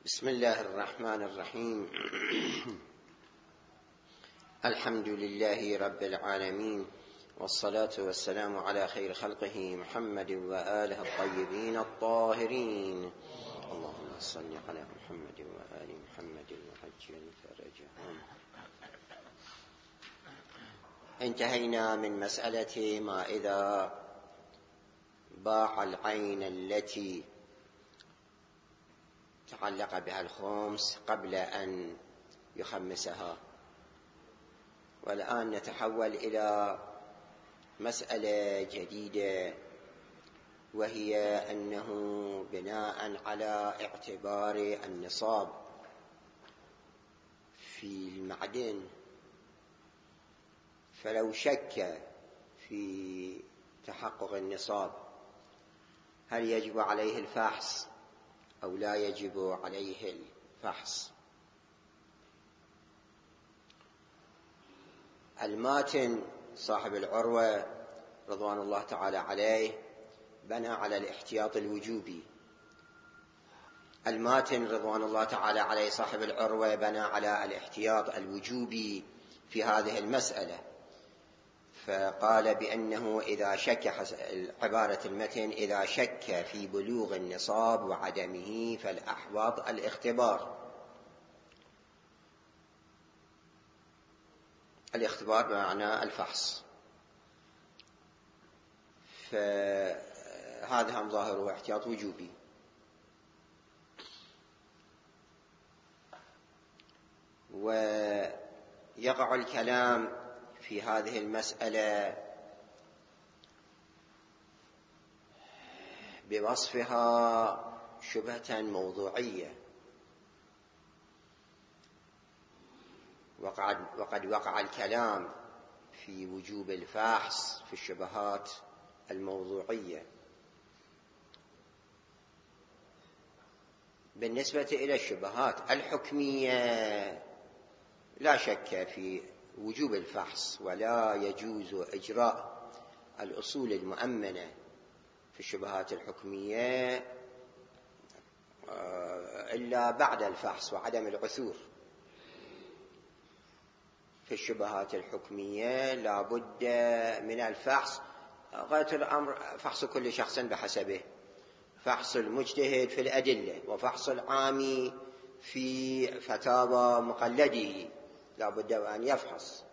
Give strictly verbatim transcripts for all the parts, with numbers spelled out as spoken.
بسم الله الرحمن الرحيم. الحمد لله رب العالمين، والصلاة والسلام على خير خلقه محمد وآله الطيبين الطاهرين. اللهم صل على محمد وآل محمد وعجل فرجهم. انتهينا من مسألة ما إذا باع العين التي تعلق بها الخمس قبل أن يخمسها، والآن نتحول إلى مسألة جديدة، وهي أنه بناء على اعتبار النصاب في المعدن، فلو شك في تحقق النصاب هل يجب عليه الفحص أو لا يجب عليه الفحص؟ الماتن صاحب العروة رضوان الله تعالى عليه بنى على الاحتياط الوجوبي. الماتن رضوان الله تعالى عليه صاحب العروة بنى على الاحتياط الوجوبي في هذه المسألة، فقال بأنه إذا شك، عبارة المتن: إذا شك في بلوغ النصاب وعدمه فالأحوط الاختبار. الاختبار بمعنى الفحص، فهذا هم ظاهره احتياط وجوبي. ويقع الكلام في هذه المسألة بوصفها شبهة موضوعية، وقد, وقد وقع الكلام في وجوب الفحص في الشبهات الموضوعية. بالنسبة إلى الشبهات الحكمية لا شك في وجوب الفحص، ولا يجوز إجراء الأصول المؤمنة في الشبهات الحكمية إلا بعد الفحص وعدم العثور. في الشبهات الحكمية لا بد من الفحص، غاية الأمر فحص كل شخص بحسبه، فحص المجتهد في الأدلة وفحص العامي في فتاوى مقلده، لا بد أن يفحص.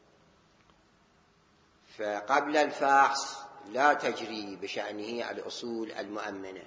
فقبل الفحص لا تجري بشأنه الأصول المؤمنة،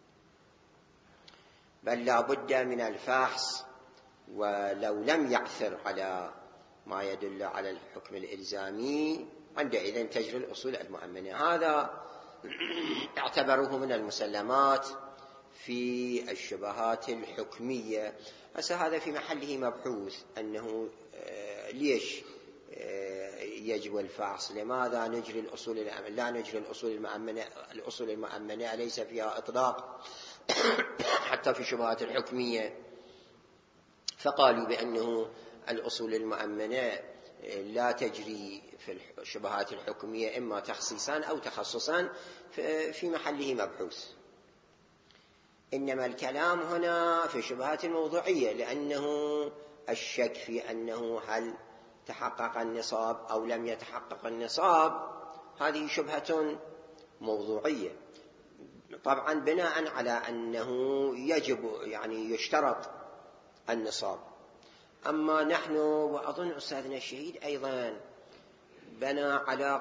بل لا بد من الفحص، ولو لم يعثر على ما يدل على الحكم الإلزامي عندئذ تجري الأصول المؤمنة. هذا اعتبروه من المسلمات في الشبهات الحكمية. بس هذا في محله مبحوث، أنه ليش يجب الفحص؟ لماذا نجري الأصول الأمنة؟ لا نجري الأصول المؤمنة، الأصول المؤمنة ليس فيها إطلاق حتى في الشبهات الحكمية. فقالوا بأنه الأصول المؤمنة لا تجري في الشبهات الحكمية، إما تخصيصان أو تخصصان، في محله مبحوث. إنما الكلام هنا في الشبهات الموضوعية، لأنه الشك في أنه هل تحقق النصاب أو لم يتحقق النصاب هذه شبهة موضوعية، طبعا بناء على أنه يجب يعني يشترط النصاب. أما نحن، وأظن أستاذنا الشهيد أيضا بنى على،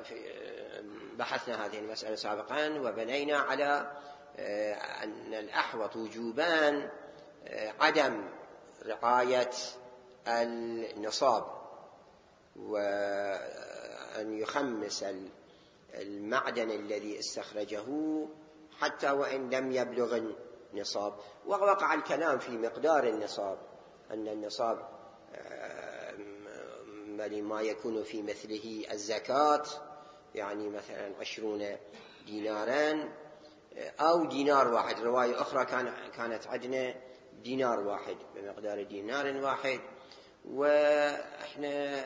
بحثنا هذه المسألة سابقا وبنينا على أن الأحوط وجوبان عدم رعاية النصاب، وأن يخمس المعدن الذي استخرجه حتى وإن لم يبلغ النصاب. ووقع الكلام في مقدار النصاب، أن النصاب ما يكون في مثله الزكاة، يعني مثلا عشرون دينارا أو دينار واحد. رواية أخرى كانت عندنا دينار واحد، بمقدار دينار واحد. وإحنا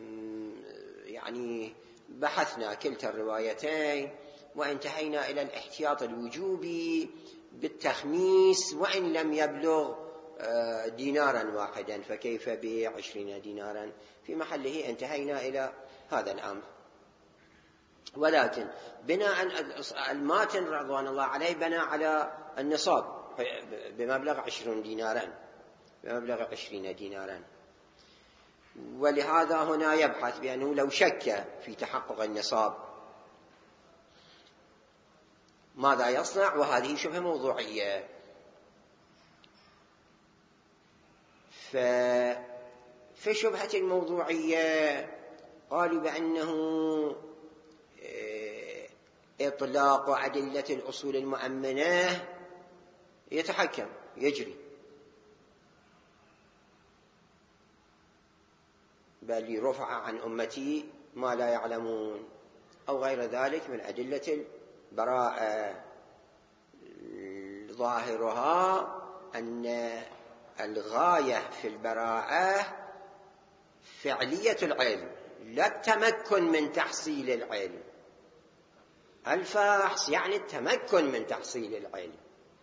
يعني بحثنا كلتا الروايتين وانتهينا إلى الاحتياط الوجوبي بالتخميس وإن لم يبلغ دينارا واحدا، فكيف بعشرين دينارا؟ في محله انتهينا إلى هذا الأمر. ولكن بناء الماتن رضوان الله عليه بنى على النصاب بمبلغ عشرين دينارا بمبلغ عشرين دينارا، ولهذا هنا يبحث بأنه لو شك في تحقق النصاب ماذا يصنع، وهذه شبهة موضوعية. ففي شبهة الموضوعية قالوا بأنه إطلاق أدلة الأصول المؤمنة يتحكم يجري، بل رفع عن أمتي ما لا يعلمون أو غير ذلك من أدلة البراءة. ظاهرها أن الغاية في البراءة فعلية العلم لا التمكن من تحصيل العلم. الفحص يعني التمكن من تحصيل العلم.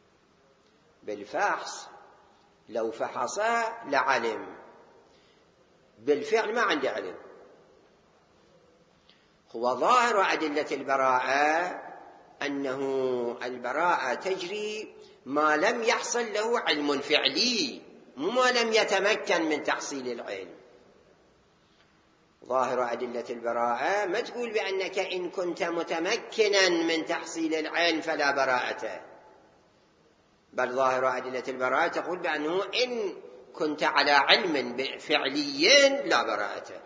بالفحص لو فحص لعلم، بالفعل ما عنده علم. هو ظاهر أدلة البراءة أنه البراءة تجري ما لم يحصل له علم فعلي، مو ما لم يتمكن من تحصيل العلم. ظاهر أدلة البراءة ما تقول بأنك إن كنت متمكنا من تحصيل العلم فلا براءة، بل ظاهر أدلة البراءة تقول بأنه إن كنت على علم فعلي لا براءة.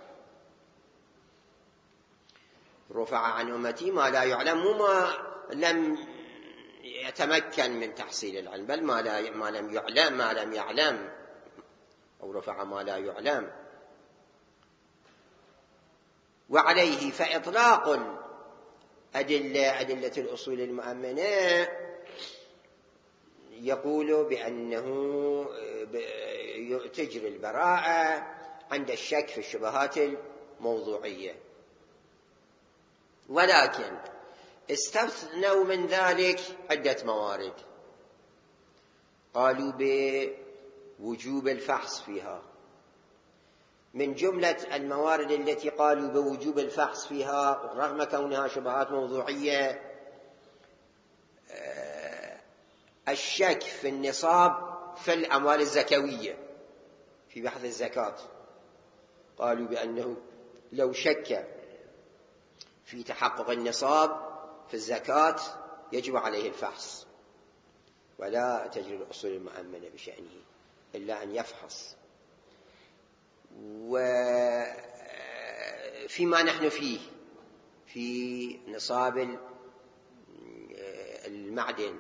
رفع عن أمتي ما لا يعلم، ما لم يتمكن من تحصيل العلم، بل ما, لا ما لم يعلم ما لم يعلم أو رفع ما لا يعلم. وعليه فإطلاق أدلة أدلة الأصول المؤمنة يقول بأنه تجري البراءة عند الشك في الشبهات الموضوعية. ولكن استثنوا من ذلك عدة موارد، قالوا بوجوب الفحص فيها. من جملة الموارد التي قالوا بوجوب الفحص فيها رغم كونها شبهات موضوعية الشك في النصاب في الأموال الزكوية في بحث الزكاة. قالوا بأنه لو شك في تحقق النصاب في الزكاة يجب عليه الفحص، ولا تجري الأصول المؤمنة بشأنه إلا أن يفحص. وفيما نحن فيه في نصاب المعدن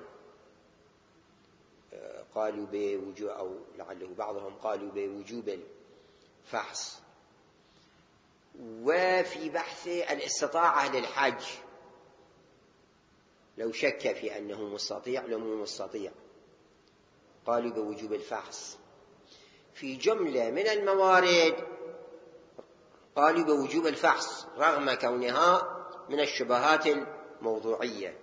قالوا بوجوب، أو لعله بعضهم قالوا بوجوب الفحص. وفي بحث الاستطاعة للحج لو شك في أنه مستطيع لو مو مستطيع قالوا بوجوب الفحص. في جملة من الموارد قالوا بوجوب الفحص رغم كونها من الشبهات الموضوعية.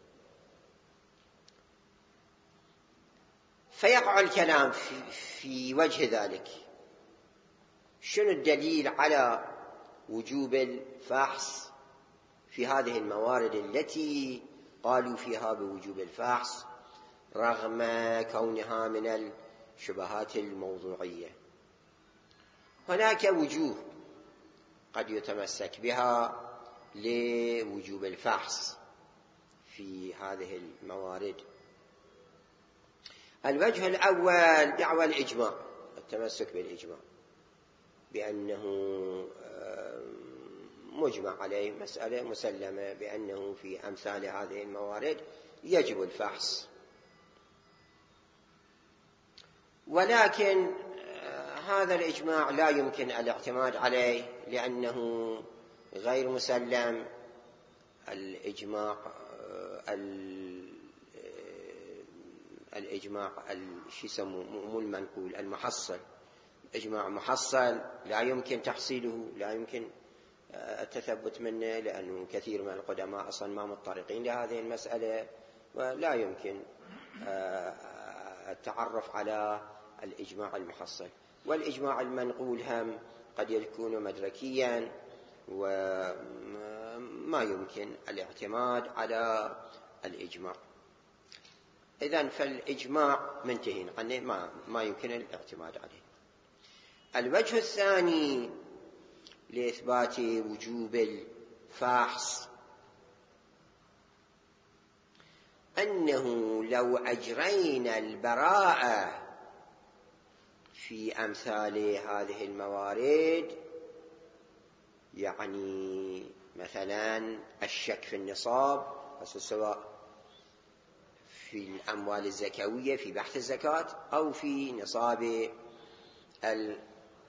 فيقع الكلام في, في وجه ذلك، شنو الدليل على وجوب الفحص في هذه الموارد التي قالوا فيها بوجوب الفحص رغم كونها من الشبهات الموضوعية؟ هناك وجوه قد يتمسك بها لوجوب الفحص في هذه الموارد. الوجه الأول دعوى الإجماع، التمسك بالإجماع بأنه مجمع عليه، مسألة مسلمة بأنه في أمثال هذه الموارد يجب الفحص. ال هذا الإجماع لا يمكن الاعتماد عليه لأنه غير مسلم. الإجماع الإجماع شو يسموه مو المنقول المحصل، إجماع محصل لا يمكن تحصيله، لا يمكن التثبت منه، لأنه كثير من القدماء أصلا ما متطرقين لهذه المسألة ولا يمكن التعرف على الإجماع المحصل. والإجماع المنقول هم قد يكون مدركيا وما يمكن الاعتماد على الإجماع. إذن فالإجماع منتهين عنه، ما, ما يمكن الاعتماد عليه. الوجه الثاني لإثبات وجوب الفحص أنه لو أجرينا البراءة في أمثال هذه الموارد، يعني مثلا الشك في النصاب، سواء في الأموال الزكوية في بحث الزكاة أو في نصاب ال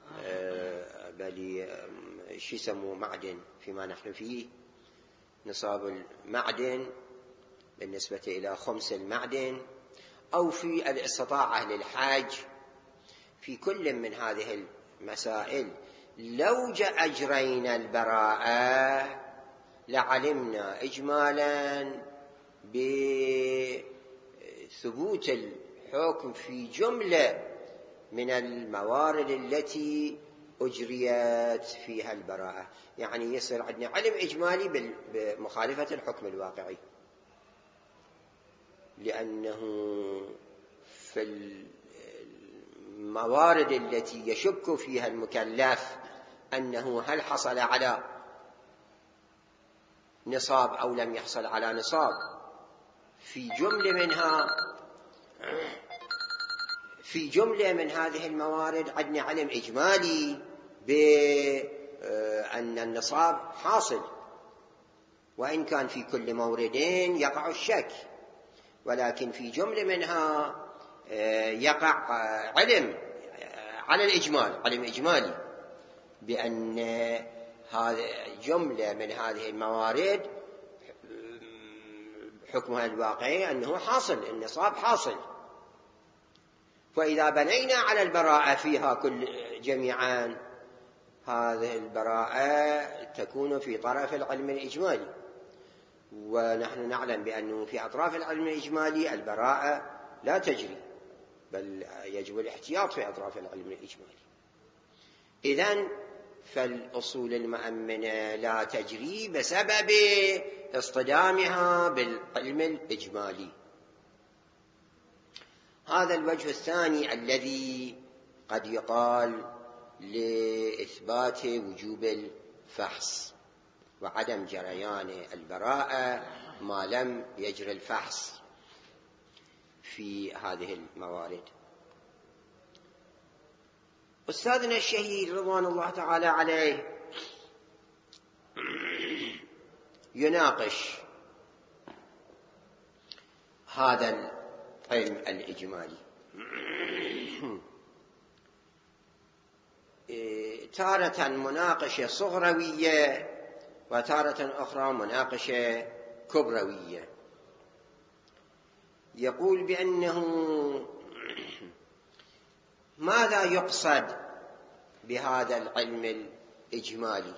بل شو يسموه معدن فيما نحن فيه، نصاب المعدن بالنسبة إلى خمس المعدن، أو في الاستطاعة للحاج. في كل من هذه المسائل لو جاء أجرينا البراءة لعلمنا إجمالا بثبوت الحكم في جملة من الموارد التي أجريت فيها البراءة، يعني يصير عندنا علم إجمالي بمخالفة الحكم الواقعي، لأنه في الموارد التي يشك فيها المكلف أنه هل حصل على نصاب أو لم يحصل على نصاب، في جملة منها في جملة من هذه الموارد عندنا علم إجمالي بأن النصاب حاصل، وإن كان في كل موردين يقع الشك، ولكن في جملة منها يقع علم على الإجمال، علم إجمالي بأن هذه جملة من هذه الموارد حكمها الواقعي أنه حاصل، النصاب حاصل. فإذا بنينا على البراءة فيها كل جميعا، هذه البراءة تكون في طرف العلم الإجمالي، ونحن نعلم بأنه في أطراف العلم الإجمالي البراءة لا تجري، بل يجب الاحتياط في أطراف العلم الإجمالي. إذن فالأصول المؤمنة لا تجري بسبب اصطدامها بالعلم الإجمالي. هذا الوجه الثاني الذي قد يقال لإثبات وجوب الفحص وعدم جريان البراءة ما لم يجري الفحص في هذه الموارد. أستاذنا الشهيد رضوان الله تعالى عليه يناقش هذا العلم الإجمالي، تارة مناقشة صغروية وتارة أخرى مناقشة كبروية. يقول بأنه ماذا يقصد بهذا العلم الإجمالي؟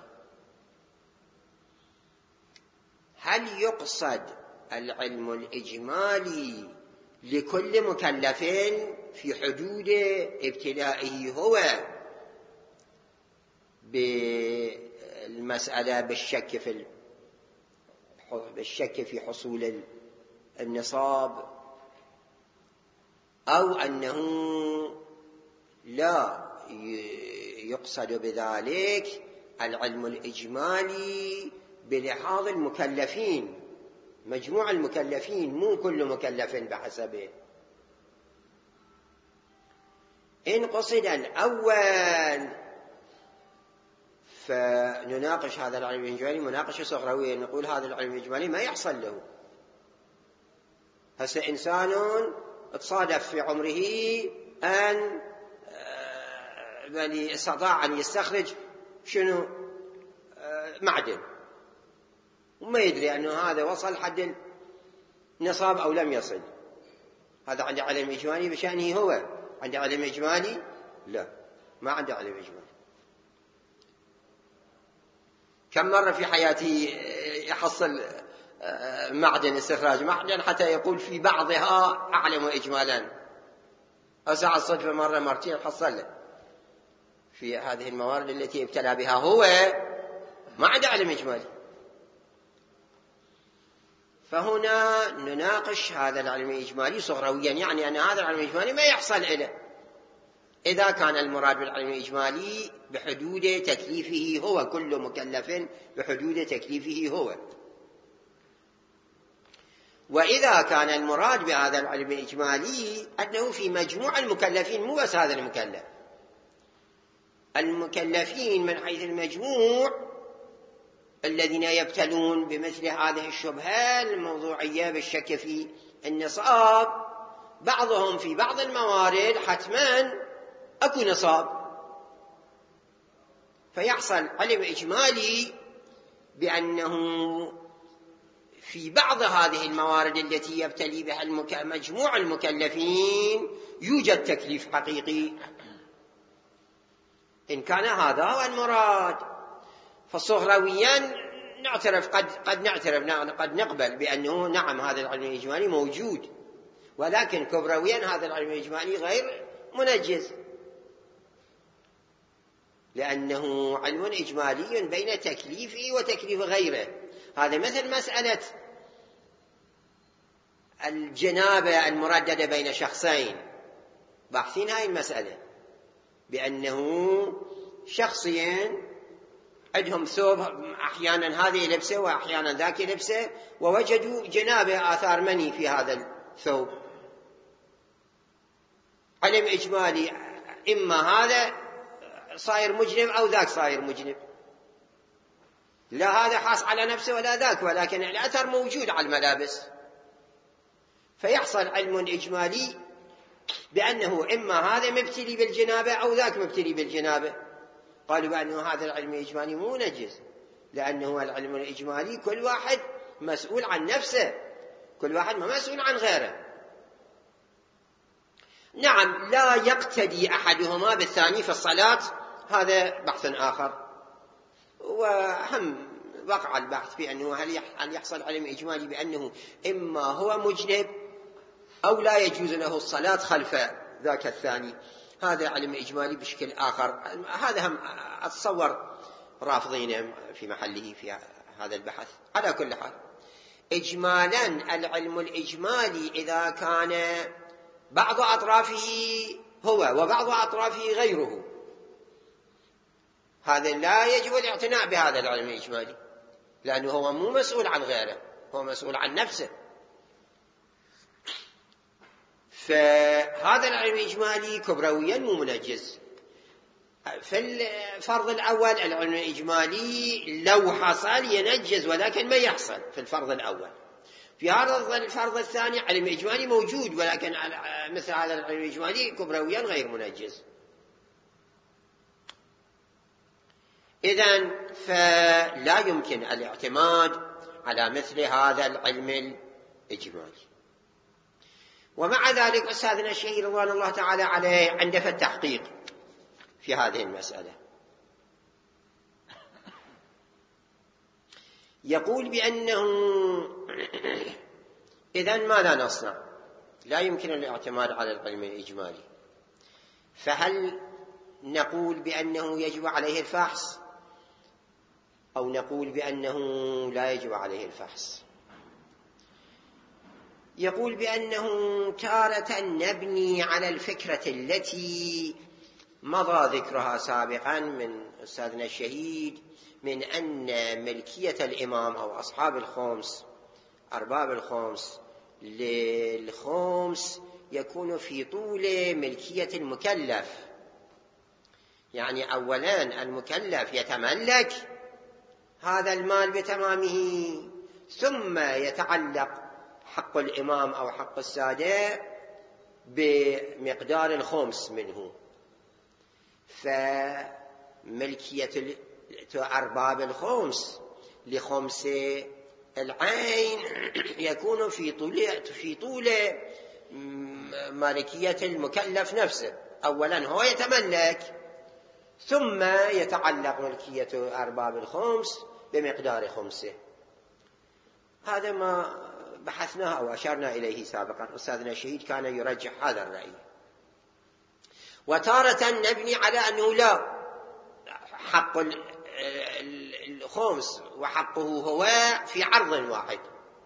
هل يقصد العلم الإجمالي لكل مكلف في حدود ابتلائه هو بالمسألة بالشك في بالشك في حصول النصاب، أو أنه لا يقصد بذلك العلم الإجمالي بلحاظ المكلفين، مجموع المكلفين، مو كل مكلف بحسبه؟ إن قصد الأول فنناقش هذا العلم الإجمالي مناقشة صغروية، نقول هذا العلم الإجمالي ما يحصل له. هسه إنسان تصادف في عمره أن بل استطاع أن يستخرج شنو معدن، وما يدري أنه هذا وصل حد النصاب أو لم يصل. هذا عنده علم إجمالي بشأنه هو، عنده علم إجمالي؟ لا، ما عنده علم إجمالي. كم مرة في حياتي يحصل معدن، استخراج معدن، حتى يقول في بعضها أعلم إجمالا. أسعى الصدفة مرة مرتين حصل في هذه الموارد التي ابتلى بها هو ما عنده علم إجمالي. فهنا نناقش هذا العلم الإجمالي صغرويا، يعني أن هذا العلم الإجمالي ما يحصل إليه إذا كان المراد بالعلم الإجمالي بحدود تكليفه هو، كل مكلف بحدود تكليفه هو. وإذا كان المراد بهذا العلم الإجمالي أنه في مجموع المكلفين، مو بس هذا المكلف، المكلفين من حيث المجموع الذين يبتلون بمثل هذه الشبهة الموضوعية بالشك في النصاب، بعضهم في بعض الموارد حتما أكو نصاب، فيحصل علم إجمالي بأنه في بعض هذه الموارد التي يبتلي بها مجموع المكلفين يوجد تكليف حقيقي، إن كان هذا هو المراد. فصغرويا نعترف، قد قد نعترف قد نقبل بأنه نعم هذا العلم الإجمالي موجود، ولكن كبرويا هذا العلم الإجمالي غير منجز، لأنه علم إجمالي بين تكليفه وتكليف غيره. هذا مثل مسألة الجنابة المرددة بين شخصين، باحثين هاي المسألة بأنه شخصين عندهم ثوب، أحيانا هذه لبسه وأحيانا ذاك لبسه، ووجدوا جنابة آثار مني في هذا الثوب. علم إجمالي إما هذا صاير مجنب أو ذاك صاير مجنب، لا هذا حاس على نفسه ولا ذاك، ولكن الأثر موجود على الملابس. فيحصل علم إجمالي بأنه إما هذا مبتلي بالجنابة أو ذاك مبتلي بالجنابة. قالوا بأنه هذا العلم الإجمالي مو نجس، لأنه العلم الإجمالي كل واحد مسؤول عن نفسه، كل واحد ما مسؤول عن غيره. نعم لا يقتدي أحدهما بالثاني في الصلاة، هذا بحث آخر، وهم وقع البحث في أنه هل يحصل علم إجمالي بأنه إما هو مجنب أو لا يجوز له الصلاة خلف ذاك الثاني. هذا علم إجمالي بشكل آخر، هذا هم أتصور رافضين في محله في هذا البحث. على كل حال إجمالا العلم الإجمالي إذا كان بعض أطرافه هو وبعض أطرافه غيره، هذا لا يجب الاعتناء بهذا العلم الإجمالي، لأنه هو مو مسؤول عن غيره، هو مسؤول عن نفسه. فهذا العلم الإجمالي كبرويا مو منجز. في الفرض الأول العلم الإجمالي لو حصل ينجز، ولكن ما يحصل في الفرض الأول. في هذا الفرض الثاني علم إجمالي موجود، ولكن مثل هذا العلم الإجمالي كبرويا غير منجز. إذن فلا يمكن الاعتماد على مثل هذا العلم الإجمالي. ومع ذلك أستاذنا الشهير رضوان الله تعالى عليه عنده في التحقيق في هذه المسألة يقول بأنه إذن ماذا نصنع؟ لا يمكن الاعتماد على العلم الإجمالي، فهل نقول بأنه يجب عليه الفحص أو نقول بأنه لا يجب عليه الفحص؟ يقول بأنه تارة نبني على الفكرة التي مضى ذكرها سابقا من أستاذنا الشهيد، من أن ملكية الإمام أو أصحاب الخمس أرباب الخمس للخمس يكون في طول ملكية المكلف. يعني أولا المكلف يتملك هذا المال بتمامه، ثم يتعلق حق الإمام أو حق السادة بمقدار الخمس منه. فملكية أرباب الخمس لخمس العين يكون في طول في طول مالكية المكلف نفسه. أولا هو يتملك، ثم يتعلق ملكية أرباب الخمس بمقدار خمسه. هذا ما بحثناه أو أشرنا إليه سابقا. أستاذنا الشهيد كان يرجح هذا الرأي. وتارة نبني على أنه لا، حق الخمس وحقه هو في عرض واحد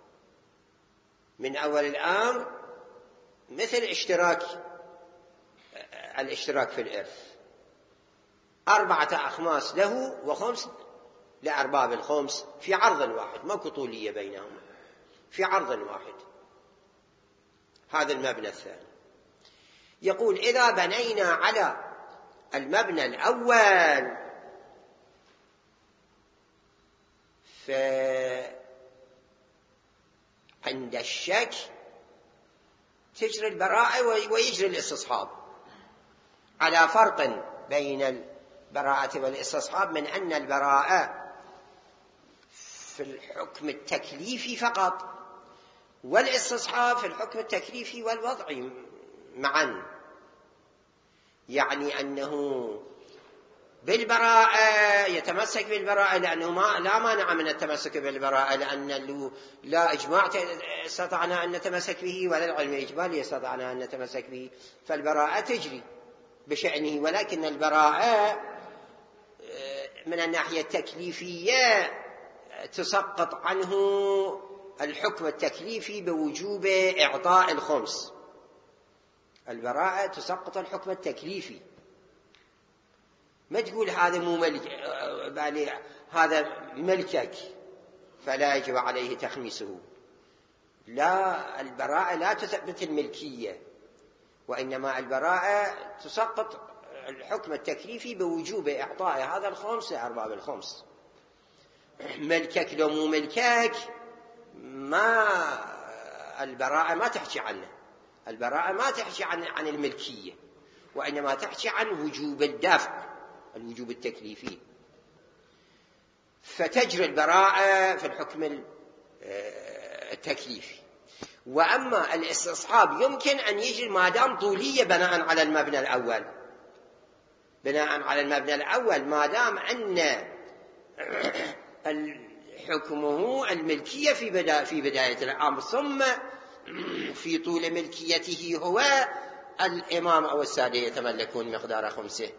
من أول الأمر، مثل اشتراك الاشتراك في الإرث، أربعة أخماس له وخمس لأرباب الخمس في عرض واحد، ما طولية بينهما، في عرض واحد. هذا المبنى الثاني. يقول إذا بنينا على المبنى الأول فعند الشك تجري البراءة ويجري الاستصحاب، على فرق بين البراءة والاستصحاب من أن البراءة في الحكم التكليفي فقط، والاستصحاب في الحكم التكليفي والوضعي معا. يعني أنه بالبراءة يتمسك بالبراءة لأنه ما لا مانع من التمسك بالبراءة، لأن لا إجماع استطعنا أن نتمسك به ولا العلم الإجمالي استطعنا أن نتمسك به، فالبراءة تجري بشأنه. ولكن البراءة من الناحية التكليفية تسقط عنه الحكم التكليفي بوجوب إعطاء الخمس. البراءة تسقط الحكم التكليفي، ما تقول هذا مو ملك، هذا ملكك فلا يجب عليه تخميسه. لا، البراءة لا تثبت الملكية، وإنما البراءة تسقط الحكم التكليفي بوجوب إعطاء هذا الخمس لأرباب الخمس. ملكك لو مو ملكك، ما البراءة ما تحكي عنه. البراءة ما تحكي عن عن الملكية، وإنما تحكي عن وجوب الدفع، الوجوب التكليفي. فتجري البراءة في الحكم التكليفي. وأما الاستصحاب يمكن أن يجري ما دام طولية بناء على المبنى الأول، بناء على المبنى الأول ما دام أن حكمه الملكية في بداية في بداية الأمر، ثم في طول ملكيته هو الإمام أو السادة يتملكون مقدار خمسه،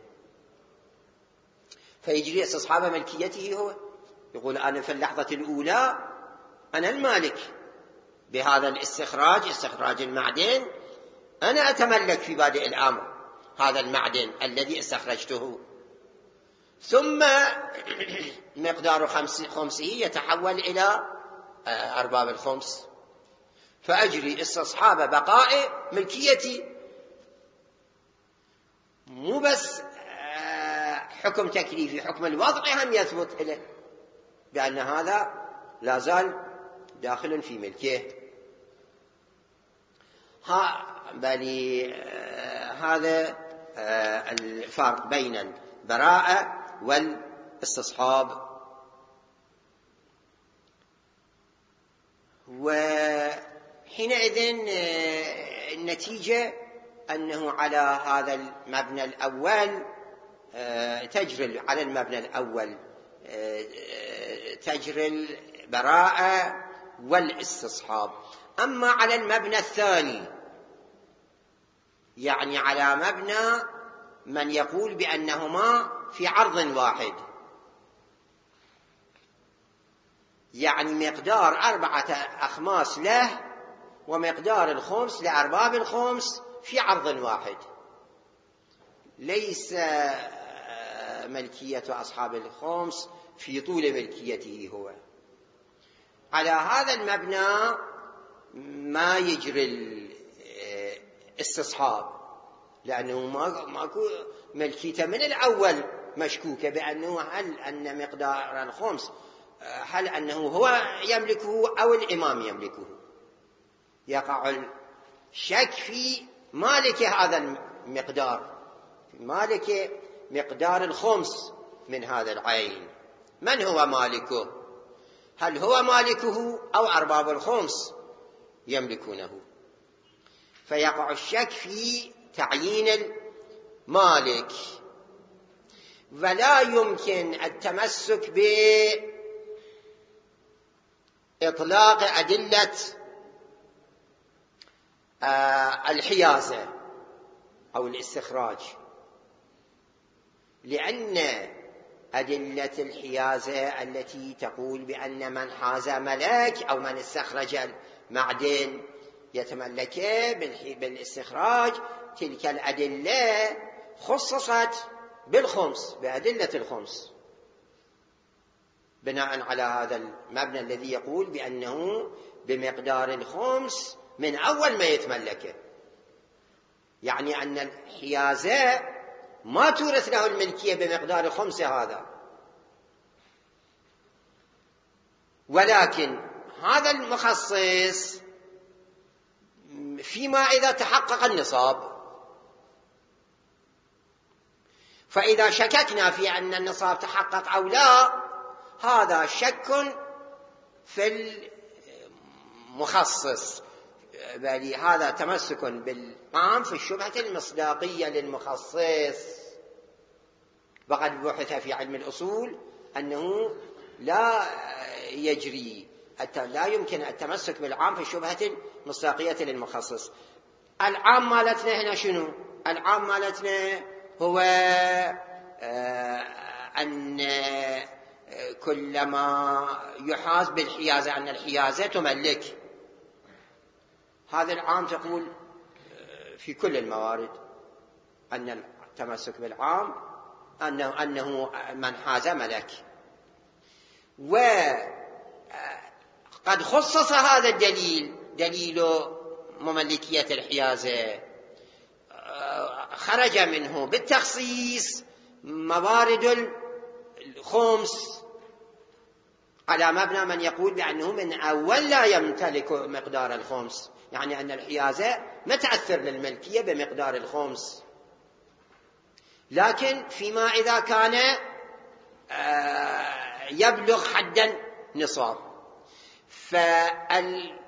فيجري استصحاب ملكيته هو. يقول أنا في اللحظة الأولى أنا المالك بهذا الاستخراج، استخراج المعدن، أنا أتملك في بادئ الأمر هذا المعدن الذي استخرجته، ثم مقدار خمسه يتحول إلى أرباب الخمس، فأجري استصحاب بقاء ملكيتي. مو بس حكم تكليفي، حكم الوضع هم يثبت له بأن هذا لا زال داخل في ملكه. ها بل هذا الفرق بين البراءة والاستصحاب. وحينئذ النتيجة أنه على هذا المبنى الأول تجري على المبنى الأول تجري البراءة والاستصحاب. أما على المبنى الثاني، يعني على مبنى من يقول بأنهما في عرض واحد، يعني مقدار أربعة أخماس له ومقدار الخمس لأرباب الخمس في عرض واحد، ليس ملكية أصحاب الخمس في طول ملكيته هو. على هذا المبنى ما يجري الاستصحاب، لأنه ماكو ملكيته من الأول مشكوكة بأنه هل أن مقدار الخمس هل أنه هو يملكه أو الإمام يملكه. يقع الشك في مالك هذا المقدار، مالك مقدار الخمس من هذا العين، من هو مالكه؟ هل هو مالكه أو أرباب الخمس يملكونه؟ فيقع الشك في تعيين المالك. ولا يمكن التمسك إطلاق أدلة الحيازة أو الاستخراج، لأن أدلة الحيازة التي تقول بأن من حاز ملك أو من استخرج المعدن يتملكه بالاستخراج، تلك الأدلة خصصت بالخمس، بأدلة الخمس، بناء على هذا المبنى الذي يقول بأنه بمقدار الخمس من أول ما يتملكه. يعني أن الحيازة ما تورث له الملكية بمقدار خمس هذا، ولكن هذا المخصص فيما إذا تحقق النصاب. فإذا شككنا في أن النصاب تحقق أو لا، هذا شك في المخصص، بل هذا تمسك بالعام في الشبهة المصداقية للمخصص. وقد بحث في علم الأصول أنه لا يجري لا يمكن التمسك بالعام في الشبهة المصداقية للمخصص. العام مالتنا هنا شنو؟ العام مالتنا هو أن كلما يحاز بالحيازة أن الحيازة تملك. هذا العام تقول في كل الموارد أن التمسك بالعام أنه, أنه من حاز ملك. وقد خصص هذا الدليل دليل مملكية الحيازة، خرج منه بالتخصيص موارد الخمس على مبنى من يقول بأنه من أول لا يمتلك مقدار الخمس، يعني أن الحيازة ما تأثر للملكية بمقدار الخمس. لكن فيما إذا كان يبلغ حدا نصاب، فال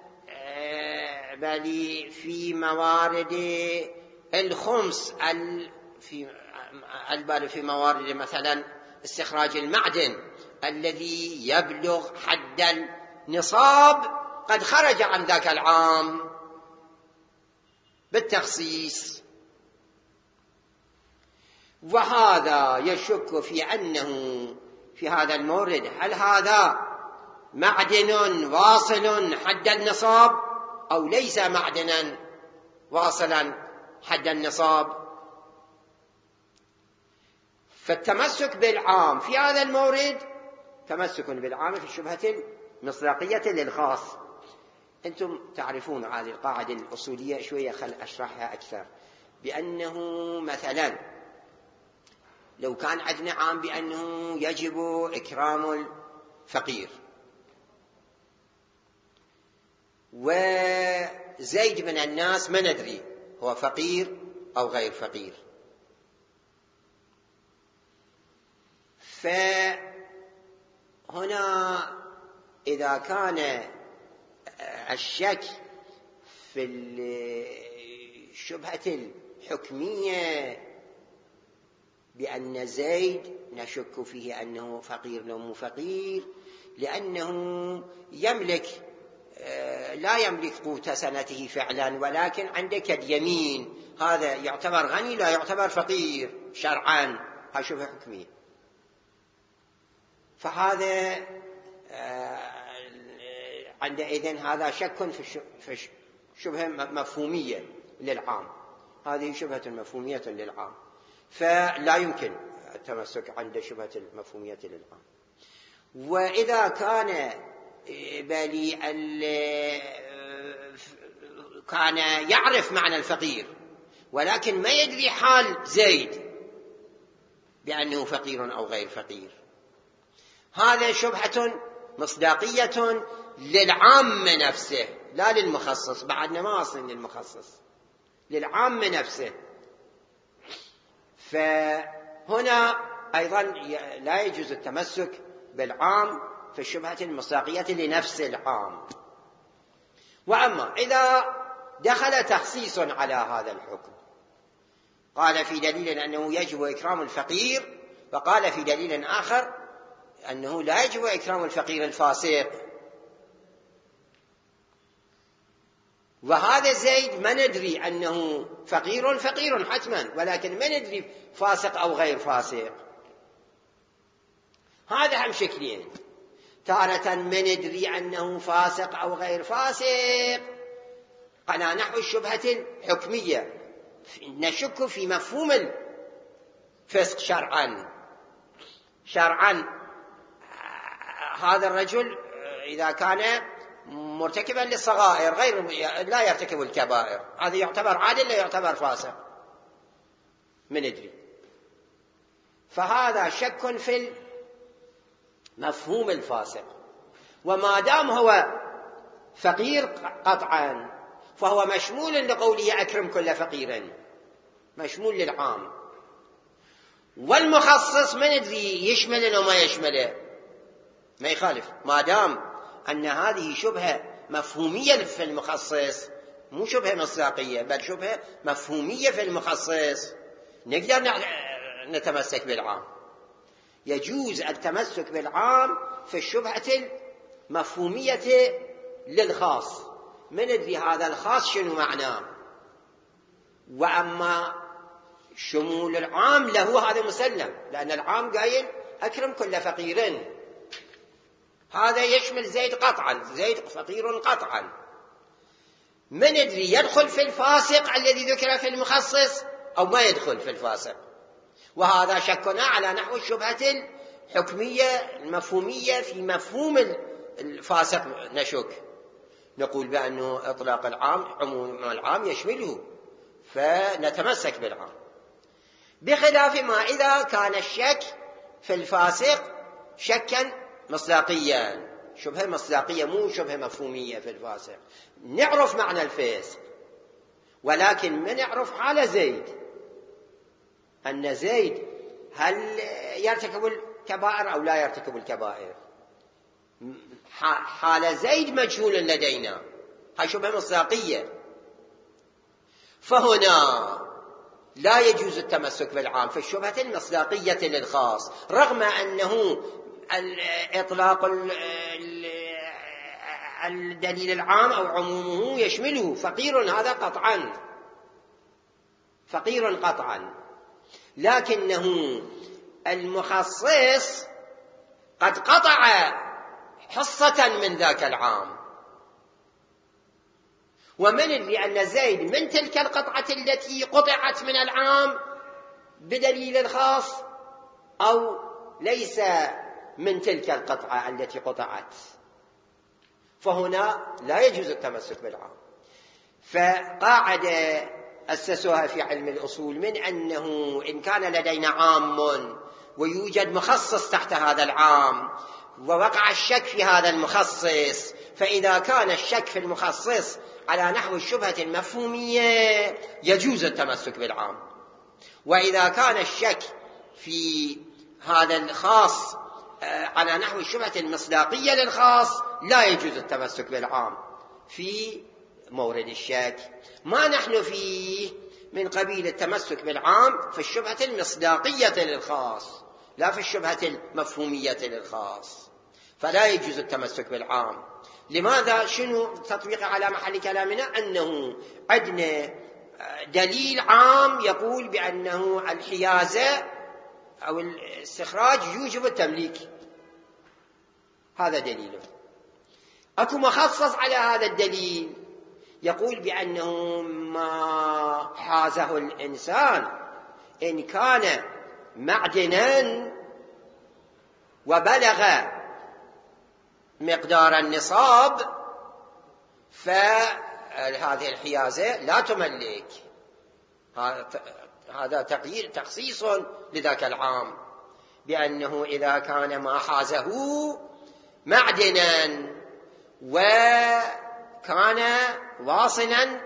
بل في موارد الخمس في البال في موارد مثلا استخراج المعدن الذي يبلغ حد النصاب قد خرج عن ذاك العام بالتخصيص. وهذا يشك في أنه في هذا المورد هل هذا معدن واصل حد النصاب أو ليس معدنا واصلا حد النصاب. فالتمسك بالعام في هذا المورد تمسك بالعام في الشبهة المصداقية للخاص. أنتم تعرفون هذه القاعدة الأصولية شوية، خل أشرحها أكثر. بأنه مثلا لو كان عندنا عام بأنه يجب إكرام الفقير، وزيد من الناس ما ندري هو فقير أو غير فقير، فهنا إذا كان الشك في الشبهة الحكمية بأن زيد نشك فيه أنه فقير لو مو فقير، لأنه يملك لا يملك قوت سنته فعلا، ولكن عندك اليمين، هذا يعتبر غني لا يعتبر فقير شرعا، هذا شبهة حكمية. فهذا عندئذ هذا شك في شبهة مفهومية للعام، هذه شبهة مفهومية للعام، فلا يمكن التمسك عند شبهة المفهومية للعام. وإذا كان بل كان يعرف معنى الفقير ولكن ما يدري حال زيد بأنه فقير أو غير فقير، هذا شبهة مصداقية للعام نفسه لا للمخصص، بعدنا ما أصل للمخصص، للعام نفسه. فهنا أيضا لا يجوز التمسك بالعام في الشبهة المصداقية لنفس العام. وأما إذا دخل تخصيص على هذا الحكم، قال في دليل أنه يجب إكرام الفقير، وقال في دليل آخر أنه لا يجب إكرام الفقير الفاسق، وهذا زيد ما ندري أنه فقير فقير حتما، ولكن ما ندري فاسق أو غير فاسق. هذا هم شكلين، تارة ما ندري أنه فاسق أو غير فاسق على نحو الشبهة الحكمية، نشك في مفهوم الفسق شرعا. شرعا هذا الرجل إذا كان مرتكبا للصغائر غير لا يرتكب الكبائر، هذا يعتبر عادل لا يعتبر فاسق، من ندري. فهذا شك في مفهوم الفاسق. وما دام هو فقير قطعا فهو مشمول لقوله أكرم كل فقير، مشمول للعام. والمخصص ما ندري يشمل أو ما يشمله، ما يخالف، ما دام أن هذه شبهة مفهومية في المخصص، مو شبهة مصداقية بل شبهة مفهومية في المخصص، نقدر نتمسك بالعام. يجوز التمسك بالعام في الشبهة المفهومية للخاص، ما ندري هذا الخاص شنو معناه. وأما شمول العام له هذا مسلم، لأن العام قايل أكرم كل فقير، هذا يشمل زيد قطعا، زيد فقير قطعا. ما ندري يدخل في الفاسق الذي ذكر في المخصص أو ما يدخل في الفاسق، وهذا شكنا على نحو الشبهة الحكمية المفهومية في مفهوم الفاسق. نشك، نقول بأنه إطلاق العام عموم العام يشمله، فنتمسك بالعام، بخلاف ما إذا كان الشك في الفاسق شكا مصداقيا، شبهة مصداقية مو شبهة مفهومية في الفاسق. نعرف معنى الفاسق ولكن ما نعرف حال زيد، أن زيد هل يرتكب الكبائر أو لا يرتكب الكبائر. حال زيد مجهول لدينا، هاي شبهة مصداقية، فهنا لا يجوز التمسك بالعام في الشبهة المصداقية للخاص، رغم أنه إطلاق الدليل العام أو عمومه يشمله فقير، هذا قطعا فقير قطعا، لكنه المخصص قد قطع حصة من ذاك العام. ومن لأن زيد من تلك القطعة التي قطعت من العام بدليل الخاص أو ليس من تلك القطعة التي قطعت، فهنا لا يجوز التمسك بالعام. فقاعدة أسسوها في علم الأصول من أنه إن كان لدينا عام ويوجد مخصص تحت هذا العام ووقع الشك في هذا المخصص، فإذا كان الشك في المخصص على نحو الشبهة المفهومية يجوز التمسك بالعام، وإذا كان الشك في هذا الخاص على نحو الشبهة المصداقية للخاص لا يجوز التمسك بالعام في مورد الشك. ما نحن فيه من قبيل التمسك بالعام في الشبهة المصداقية للخاص، لا في الشبهة المفهومية للخاص، فلا يجوز التمسك بالعام. لماذا؟ شنو تطبيق على محل كلامنا؟ أنه عندنا دليل عام يقول بأنه الحيازة أو الاستخراج يوجب التمليك، هذا دليله. أكو مخصص على هذا الدليل يقول بأنه ما حازه الإنسان إن كان معدنا وبلغ مقدار النصاب فهذه الحيازة لا تملك. هذا تقييد تخصيص لذاك العام، بأنه إذا كان ما حازه معدنا وكان واصلا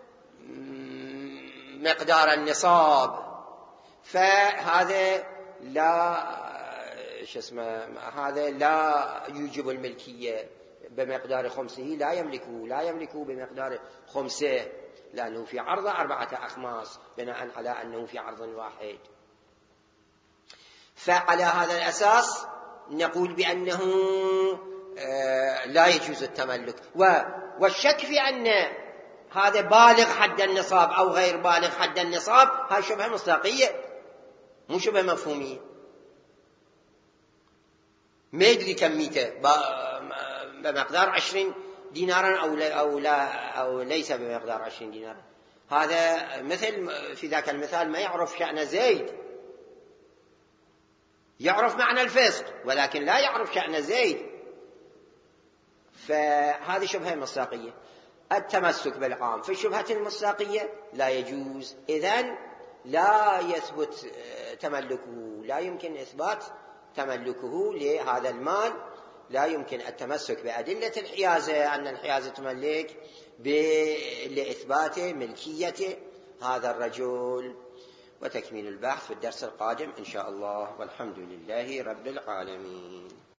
مقدار النصاب فهذا لا شو اسمه هذا لا يوجب الملكية بمقدار خمسه، لا يملكه لا يملكه بمقدار خمسه، لأنه في عرض أربعة أخماس بناء على أنه في عرض واحد. فعلى هذا الأساس نقول بأنه لا يجوز التملك. والشك في أن هذا بالغ حد النصاب أو غير بالغ حد النصاب، هاي شبهة مصداقية مو شبهة مفهومية. ما يدري كميته بمقدار عشرين دينارا أو لا أو, لا أو ليس بمقدار عشرين دينارا. هذا مثل في ذاك المثال ما يعرف شأن زيد، يعرف معنى الفسق ولكن لا يعرف شأن زيد، فهذه شبهة مصداقية. التمسك بالعام في الشبهة المصداقية لا يجوز، إذن لا يثبت تملكه، لا يمكن إثبات تملكه لهذا المال، لا يمكن التمسك بأدلة الحيازة أن الحيازة تملك لإثبات ملكية هذا الرجل. وتكميل البحث في الدرس القادم إن شاء الله، والحمد لله رب العالمين.